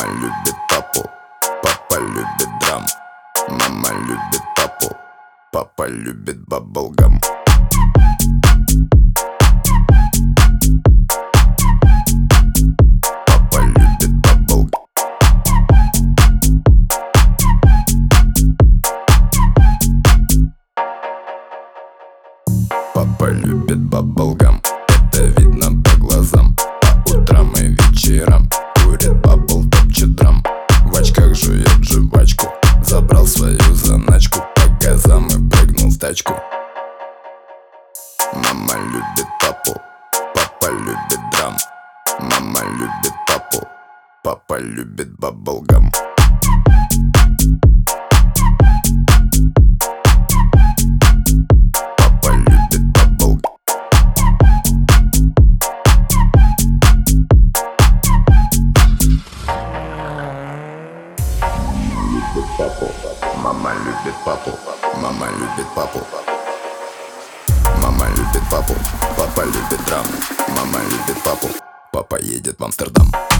Мама любит папу, папа любит драм. Мама любит папу, папа любит баблгам. Папа любит баблгам. Папа любит баблгам. Это видно по глазам. По утрам и вечерам курит бабл, топчет драм. В очках жует жвачку. Забрал свою заначку. По газам и прыгнул в тачку. Мама любит папу, папа любит драм. Мама любит папу, папа любит баблгам. Папа любит баблгам. Мама любит папу, мама любит папу. Мама любит папу, папа любит драм. Мама любит папу, папа едет в Амстердам.